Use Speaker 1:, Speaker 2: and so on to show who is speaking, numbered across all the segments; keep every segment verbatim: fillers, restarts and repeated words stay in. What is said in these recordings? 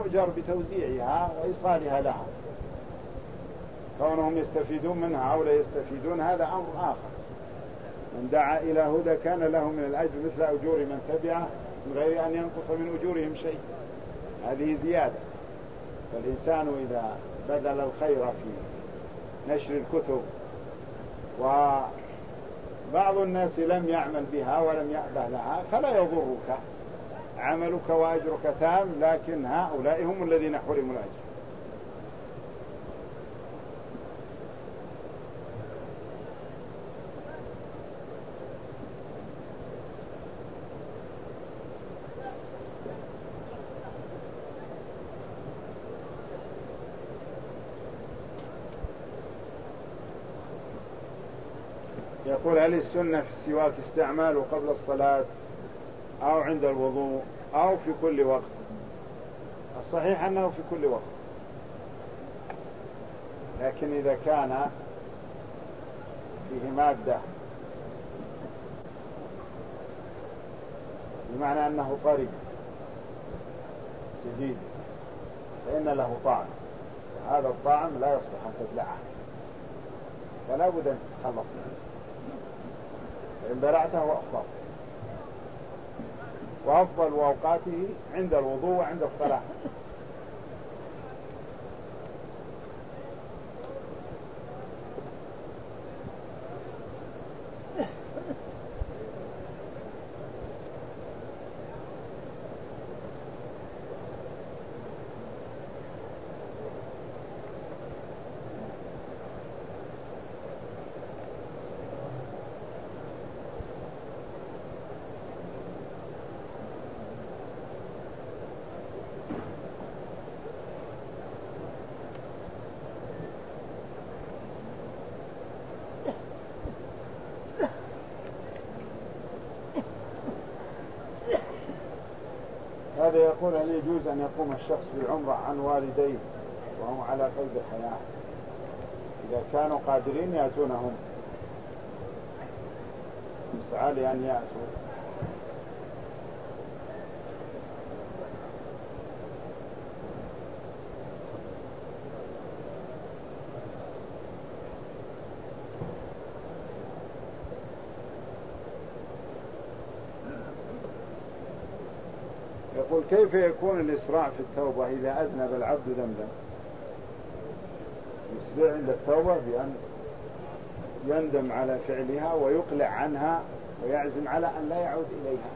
Speaker 1: يؤجر بتوزيعها وإيصالها لها. كونهم يستفيدون منها أو لا يستفيدون هذا أمر آخر. من دعا إلى هدى كان له من الأجر مثل أجور من تبعه من غير أن ينقص من أجورهم شيء. هذه زيادة. فالإنسان إذا بذل الخير في نشر الكتب وبعض الناس لم يعمل بها ولم يأبه لها فلا يضرك عملك وأجرك تام، لكن هؤلاء هم الذين حرموا الأجر. يقول: هل السنة في السواك استعماله قبل الصلاة أو عند الوضوء أو في كل وقت؟ الصحيح أنه في كل وقت، لكن إذا كان فيه مادة بمعنى أنه طري جديد فإن له طعم، هذا الطعم لا يصلح أن تبلعه، فلا بد أن تتخلص منه. فإن بلعته أفضل، وأفضل أوقاته عند الوضوء وعند الصلاة. هذا يقول: هل يجوز أن يقوم الشخص بالعمرة عن والديه وهم على قيد الحياة؟ إذا كانوا قادرين يأتونهم، يسعى لأن يأتوا. يقول: كيف يكون الإسراع في التوبة إذا أذنب العبد ذنبا؟ يسرع عند التوبة بأن يندم على فعلها ويقلع عنها ويعزم على أن لا يعود إليها،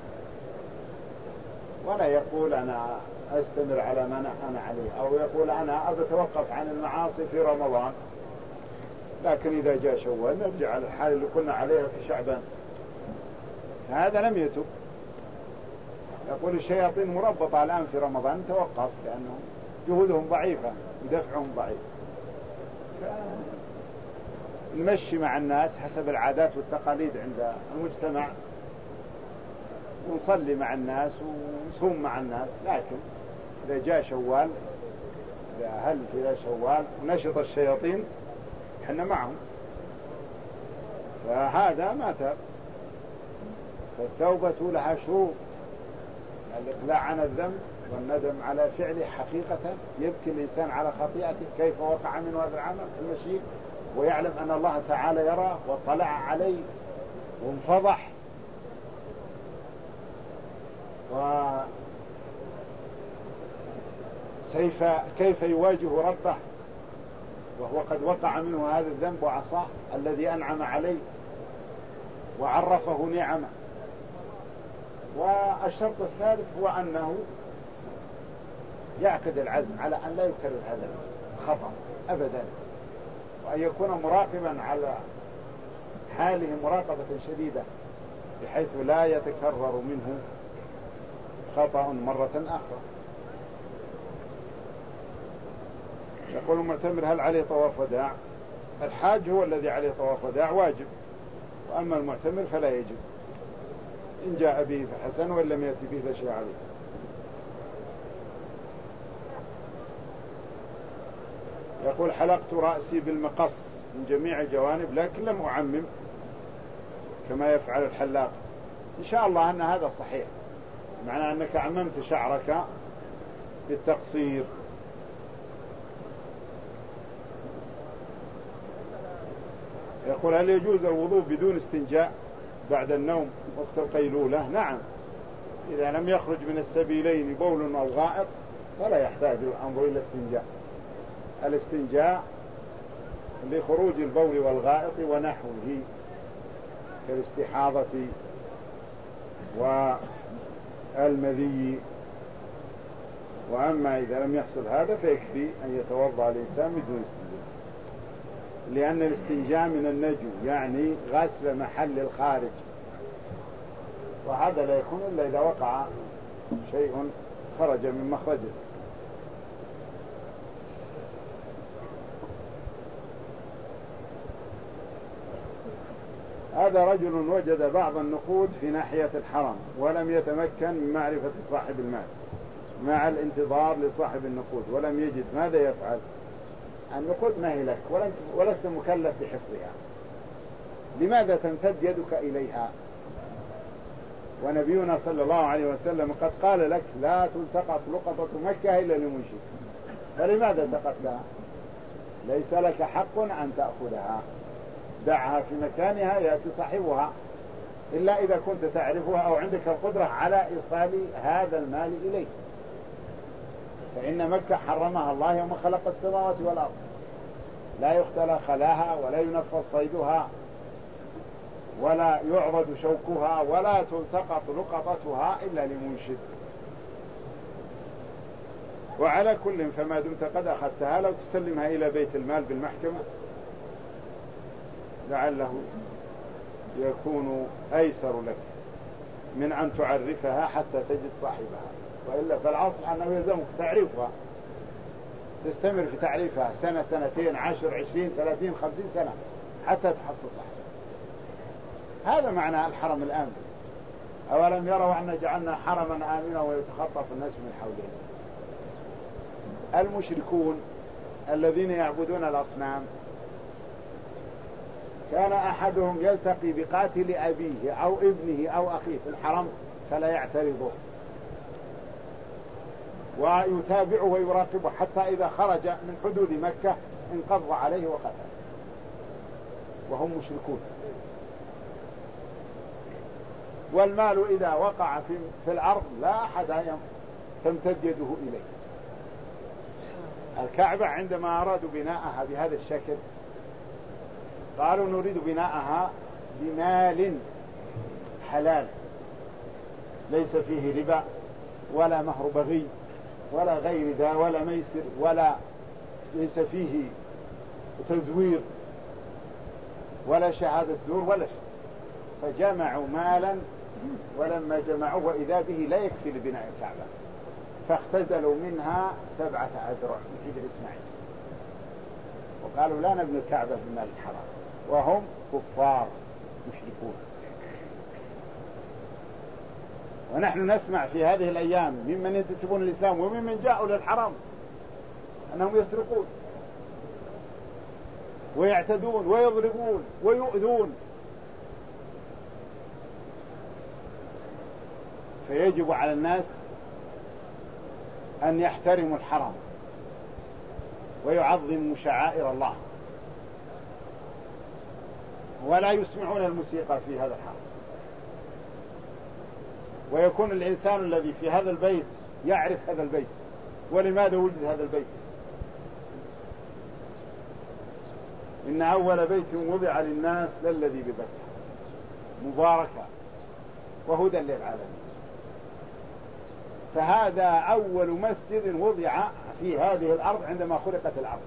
Speaker 1: ولا يقول أنا أستمر على ما أنا عليه، أو يقول أنا أتوقف عن المعاصي في رمضان لكن إذا جاء شوال نرجع على الحال اللي كنا عليها في شعبان. هذا لم يتب. يقول: الشياطين مربطة الآن في رمضان توقف، لأنه جهودهم ضعيفة ودفعهم ضعيف. نمشي مع الناس حسب العادات والتقاليد عند المجتمع، ونصلي مع الناس ونصوم مع الناس، لكن إذا جاء شوال، إذا هل في شوال ونشط الشياطين حنا معهم، فهذا ما تاب. فالتوبة لها شروط: الإقلاع عن الذنب والندم على فعله حقيقة، يبكي الإنسان على خطيئته كيف وقع منه هذا العمل المشيء، ويعلم أن الله تعالى يرى واطلع عليه وانفضح، وكيف كيف يواجه ربه وهو قد وقع منه هذا الذنب وعصاه الذي أنعم عليه وعرفه نعمه. والشرط الثالث هو أنه يعقد العزم على أن لا يكرر هذا الخطأ أبدا، وأن يكون مراقبا على حاله مراقبة شديدة بحيث لا يتكرر منه خطأ مرة أخرى. يقول المعتمر: هل عليه طواف وداع؟ الحاج هو الذي عليه طواف وداع واجب، وأما المعتمر فلا يجب، إن جاء به فحسن وإن لم يأتي به فشيء عليه. يقول: حلقت رأسي بالمقص من جميع الجوانب لكن لم أعمم كما يفعل الحلاق. إن شاء الله أن هذا صحيح، معنى أنك عممت شعرك بالتقصير. يقول هل يجوز الوضوء بدون استنجاء بعد النوم وقت القيلولة؟ نعم، إذا لم يخرج من السبيلين بول أو غائط فلا يحتاج الأمر إلى استنجاء. الاستنجاء لخروج البول والغائط ونحوه كالاستحاضة والمذي. وأما إذا لم يحصل هذا فيكفي أن يتوضأ الإنسان بدون استنجاء، لأن الاستنجاء من النجو، يعني غسل محل الخارج، وهذا لا يكون إلا إذا وقع شيء خرج من مخرجه. هذا رجل وجد بعض النقود في ناحية الحرم ولم يتمكن من معرفة صاحب المال مع الانتظار لصاحب النقود ولم يجد، ماذا يفعل؟ النقود ما هي لك ولست مكلف بحفظها، لماذا تمتد يدك إليها؟ ونبينا صلى الله عليه وسلم قد قال لك لا تلتقط لقطة مكة إلا لمنشد، فلماذا التقطتها؟ ليس لك حق أن تأخذها، دعها في مكانها يأتي صاحبها، إلا إذا كنت تعرفها أو عندك القدرة على إيصال هذا المال إليه. فإن مكة حرمها الله يوم خلق السماوات والأرض، لا يختلى خلاها ولا ينفذ صيدها ولا يعرض شوكها ولا تلتقط لقطتها إلا لمنشد. وعلى كل فما دمت قد أخذتها لو تسلمها إلى بيت المال بالمحكمة لعله يكون أيسر لك من أن تعرفها حتى تجد صاحبها، وإلا فالعصر أنه يلزمك تعريفها، تستمر في تعريفها سنة سنتين عشر عشرين ثلاثين خمسين سنة حتى تحصل صاحبها. هذا معنى الحرم الآمن. أولم يروا أن جعلنا حرما آمنا ويتخطف الناس من حولهم. المشركون الذين يعبدون الأصنام كان أحدهم يلتقي بقاتل أبيه أو ابنه أو أخيه في الحرم فلا يعترضه ويتابعه ويراقبه حتى إذا خرج من حدود مكة انقض عليه وقتله، وهم مشركون. والمال إذا وقع في, في الأرض لا أحد تمتد يده إليه. الكعبة عندما أرادوا بناءها بهذا الشكل قالوا نريد بناءها بمال حلال ليس فيه ربا ولا مهر بغي ولا غير ذا ولا ميسر ولا ليس فيه تزوير ولا شهادة زور ولا شيء. فجمعوا مالا، ولما جمعوه وإذا به لا يكفي لبناء الكعبة فاختزلوا منها سبعة أذرع من حجر إسماعيل وقالوا لا نبني الكعبة بمال الحرام، وهم كفار مشركون. ونحن نسمع في هذه الأيام ممن ينتسبون الإسلام وممن جاءوا للحرم أنهم يسرقون ويعتدون ويضربون ويؤذون. فيجب على الناس أن يحترموا الحرم ويعظموا شعائر الله ولا يسمعون الموسيقى في هذا الحرم، ويكون الإنسان الذي في هذا البيت يعرف هذا البيت ولماذا وجد هذا البيت. إن أول بيت وضع للناس للذي ببكة مباركا وهدى للعالمين. فهذا أول مسجد وضع في هذه الأرض عندما خلقت الأرض،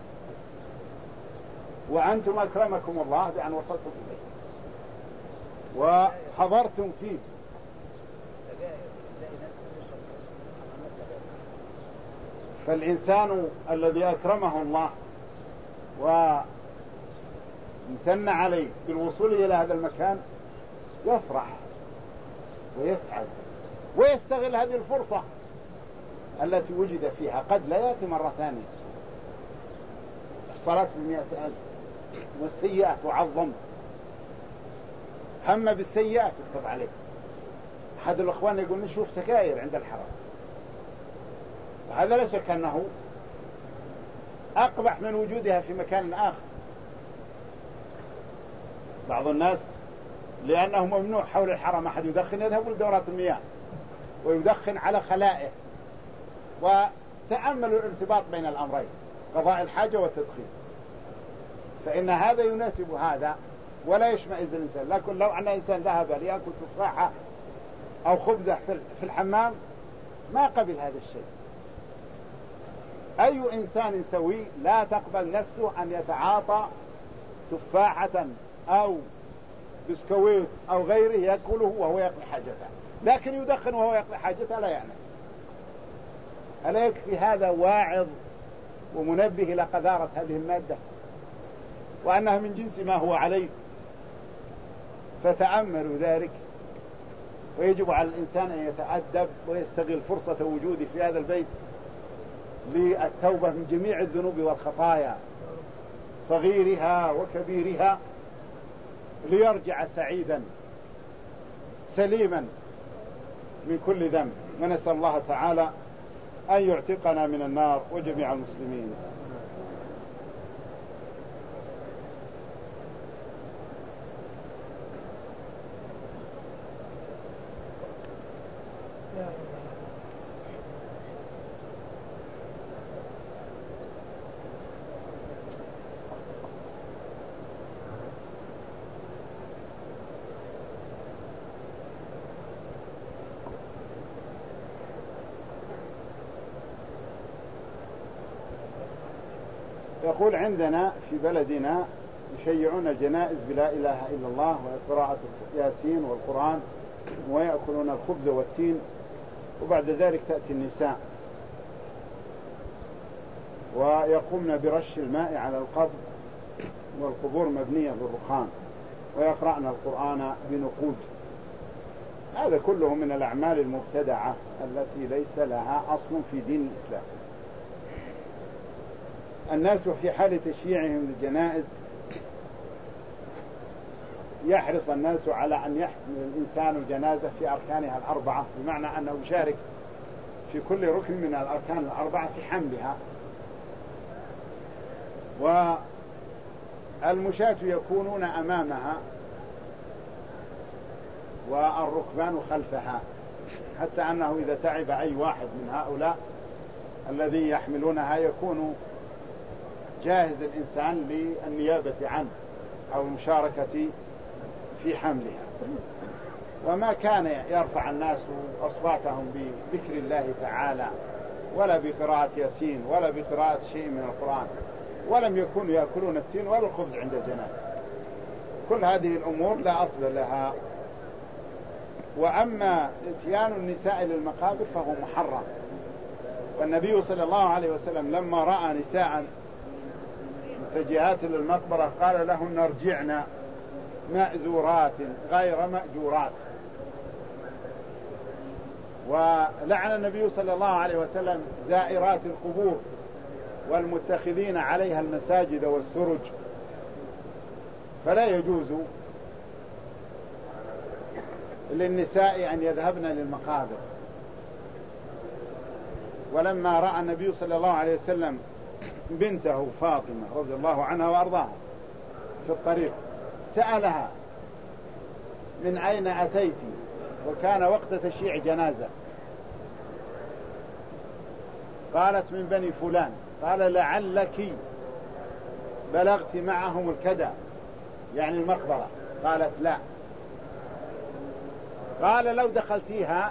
Speaker 1: وأنتم أكرمكم الله بأن وصلتم إليه وحضرتم فيه. فالإنسان الذي أكرمه الله وامتن عليه بالوصول إلى هذا المكان يفرح ويسعد ويستغل هذه الفرصة التي وجد فيها، قد لا يأتي مرة ثانية. الصلاة بمئة ألف والسيئة تعظم، هم بالسيئة تكتب عليه. أحد الأخوان يقول نشوف سكاير عند الحرم، هذا لا شك أنه أقبح من وجودها في مكان آخر. بعض الناس لأنه ممنوع حول الحرم أحد يدخن يذهب لدورات المياه ويدخن على خلائه. وتأملوا الارتباط بين الأمرين، قضاء الحاجة والتدخين، فإن هذا يناسب هذا ولا يشمئز الإنسان. لكن لو أن إنسان ذهب ليأكل تفاحة أو خبزة في الحمام ما قبل هذا الشيء. أي إنسان سوي لا تقبل نفسه أن يتعاطى تفاحة أو بسكويت أو غيره يأكله وهو يقضي حاجته، لكن يدخن وهو يقضي حاجته لا يعني. ألا يكفي هذا واعظ ومنبه إلى قذارة هذه المادة وأنها من جنس ما هو عليه؟ فتأملوا ذلك. ويجب على الإنسان أن يتأدب ويستغل فرصة وجوده في هذا البيت للتوبة من جميع الذنوب والخطايا صغيرها وكبيرها، ليرجع سعيدا سليما من كل ذنب. ونسأل الله تعالى أن يعتقنا من النار وجميع المسلمين. يقول عندنا في بلدنا يشيعون الجنائز بلا إله إلا الله وقراءة ياسين والقرآن ويأكلون الخبز والتين، وبعد ذلك تأتي النساء ويقومن برش الماء على القبر والقبور مبنية بالرخام ويقرأن القرآن بنقود. هذا كله من الأعمال المبتدعة التي ليس لها أصل في دين الإسلام. الناس في حال تشييعهم للجنائز يحرص الناس على أن يحمل الإنسان الجنازة في أركانها الأربعة، بمعنى أنه يشارك في كل ركن من الأركان الأربعة في حملها. والمشاة يكونون أمامها والركبان خلفها، حتى أنه إذا تعب أي واحد من هؤلاء الذي يحملونها يكون جاهز الإنسان للنيابة عنه أو المشاركة في حملها. وما كان يرفع الناس أصواتهم بذكر الله تعالى ولا بقراءة ياسين ولا بقراءة شيء من القرآن، ولم يكونوا يأكلون التين ولا الخبز عند الجنازة. كل هذه الأمور لا أصل لها. وأما اتيان النساء للمقابر فهو محرم. والنبي صلى الله عليه وسلم لما رأى نساء متجهات للمقبرة قال لهن ارجعن مأزورات غير مأجورات. ولعن النبي صلى الله عليه وسلم زائرات القبور والمتخذين عليها المساجد والسرج. فلا يجوز للنساء أن يذهبن للمقابر. ولما رأى النبي صلى الله عليه وسلم بنته فاطمة رضي الله عنها وأرضاها في الطريق سألها من أين أتيت، وكان وقت تشييع جنازة. قالت من بني فلان. قال لعلك بلغت معهم الكدى يعني المقبرة. قالت لا. قال لو دخلتيها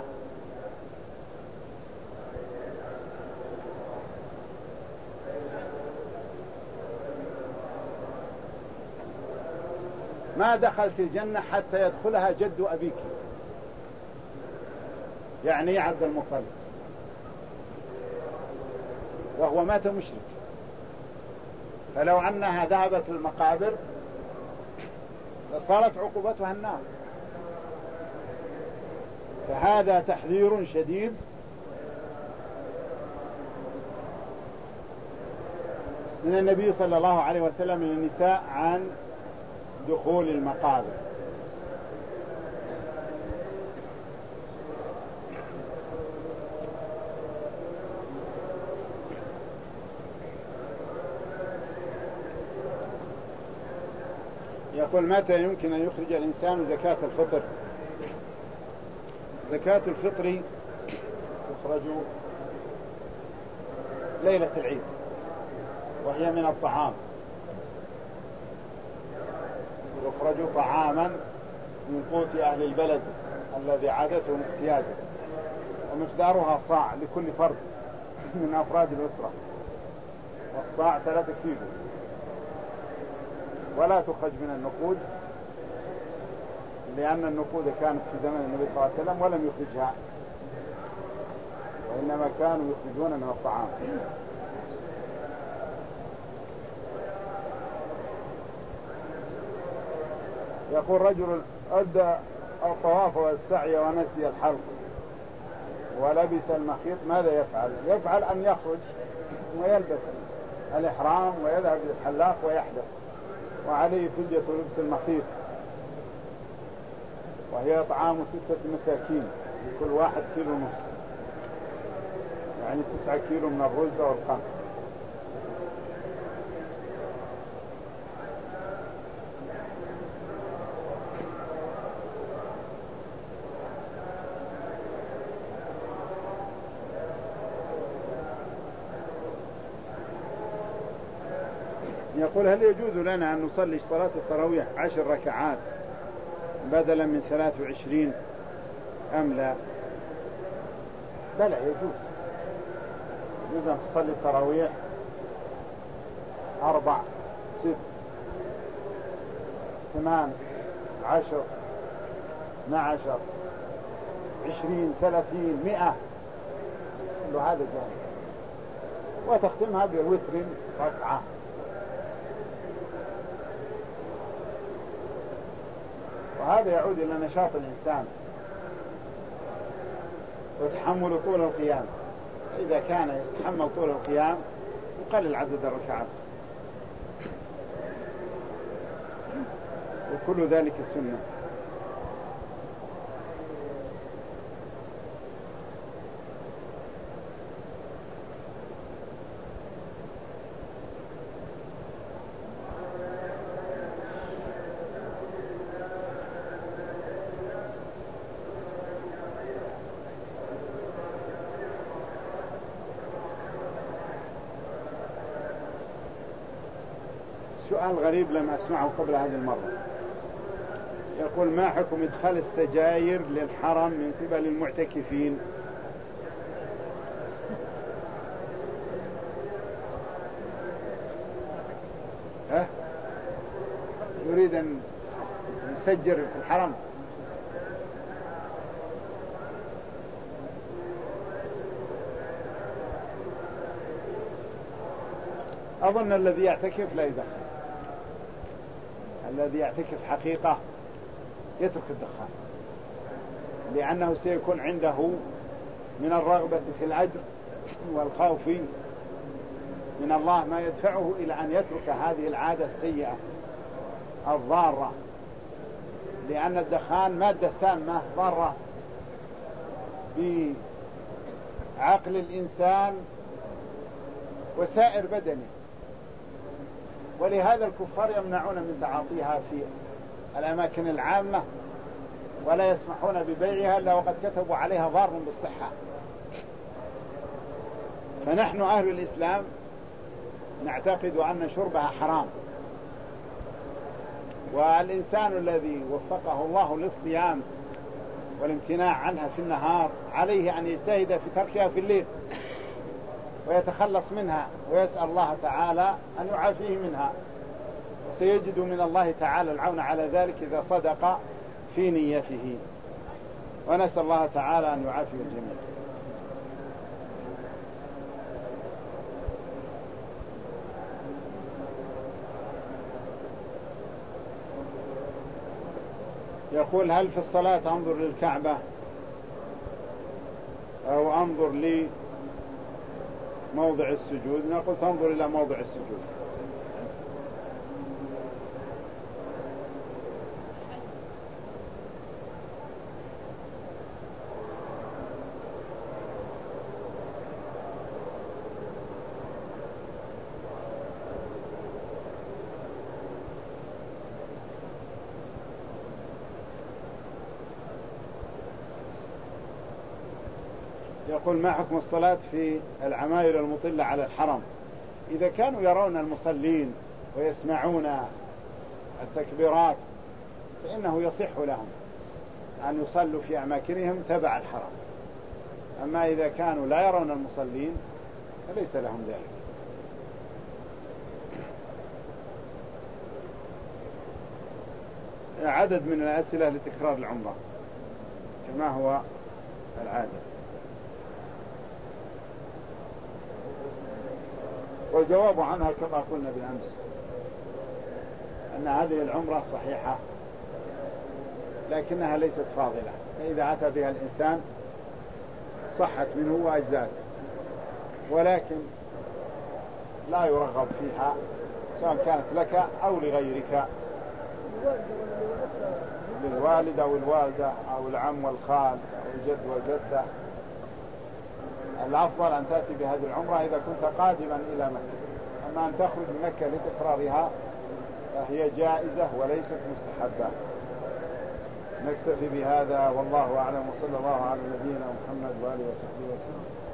Speaker 1: ما دخلت الجنة حتى يدخلها جد أبيك يعني عبد المطلب، وهو مات مشرك. فلو أنها ذهبت للمقابر لصارت عقوبتها النار. فهذا تحذير شديد من النبي صلى الله عليه وسلم للنساء عن دخول المقابر. يقول متى يمكن أن يخرج الإنسان زكاة الفطر؟ زكاة الفطر تخرج ليلة العيد، وهي من الطعام، يخرج طعاما من قوت أهل البلد الذي عادتهم احتياجه، ومقدارها صاع لكل فرد من أفراد الأسرة، والصاع ثلاثة كيلو. ولا تخرج من النقود، لأن النقود كانت في زمن النبي صلى الله عليه وسلم ولم يخرجها، وإنما كانوا يخرجون من الطعام. يقول رجل أدى الطواف والسعي ونسي الحلق ولبس المخيط، ماذا يفعل؟ يفعل أن يخرج ويلبس الإحرام ويذهب للحلاق ويحلق، وعليه فدية لبس المخيط، وهي طعام ستة مساكين لكل واحد كيلو نصف، يعني تسعة كيلو من الرز والقمح. يقول هل يجوز لنا أن نصلي صلاة التراويح عشر ركعات بدلا من ثلاث وعشرين أم لا؟ بلى يجوز، يجوز أن تصلي التراويح أربع ست ثمان عشر اثنا عشر عشرين ثلاثين مئة، كل هذا جائز، وتختمها بوتر ركعة. وهذا يعود إلى نشاط الإنسان وتحمل طول القيام. إذا كان يتحمل طول القيام يقلل عدد الركعات، وكل ذلك السنة. سؤال غريب لم أسمعه قبل هذه المرة. يقول ما حكم إدخال السجاير للحرم من قبل المعتكفين؟ ها؟ يريد أن يسجر في الحرم؟ أظن الذي يعتكف لا يدخل، الذي يعتكف حقيقة يترك الدخان، لأنه سيكون عنده من الرغبة في الأجر والخوف من الله ما يدفعه إلى أن يترك هذه العادة السيئة الضارة، لأن الدخان مادة سامة ضارة بعقل الإنسان وسائر بدنه، ولهذا الكفار يمنعون من تعاطيها في الأماكن العامة ولا يسمحون ببيعها إلا وقد كتبوا عليها ضار بالصحة. فنحن أهل الإسلام نعتقد أن شربها حرام، والإنسان الذي وفقه الله للصيام والامتناع عنها في النهار عليه أن يجتهد في تركها في الليل ويتخلص منها ويسأل الله تعالى أن يعافيه منها، وسيجد من الله تعالى العون على ذلك إذا صدق في نيته، ونسأل الله تعالى أن يعافي الجميع. يقول هل في الصلاة أنظر للكعبة أو أنظر لموضع السجود؟ نقول تنظر إلى موضع السجود. يقول ما حكم الصلاة في العماير المطلة على الحرم؟ إذا كانوا يرون المصلين ويسمعون التكبيرات فإنه يصح لهم أن يصلوا في أماكنهم تبع الحرم. أما إذا كانوا لا يرون المصلين فليس لهم ذلك. عدد من الأسئلة لتكرار العمرة كما هو العادة. والجواب عنها كما قلنا بالأمس أن هذه العمرة صحيحة لكنها ليست فاضلة، فإذا أتى بها الإنسان صحت منه وأجزاء، ولكن لا يرغب فيها سواء كانت لك أو لغيرك، للوالد أو الوالدة أو العم والخال أو الجد والجدة. الأفضل أن تأتي بهذه العمرة إذا كنت قادما إلى مكة. أما أن تخرج من مكة لتكرارها فهي جائزة وليست مستحبة. نكتفي بهذا والله أعلم، وصلى الله على نبينا محمد وآله وصحبه وسلم.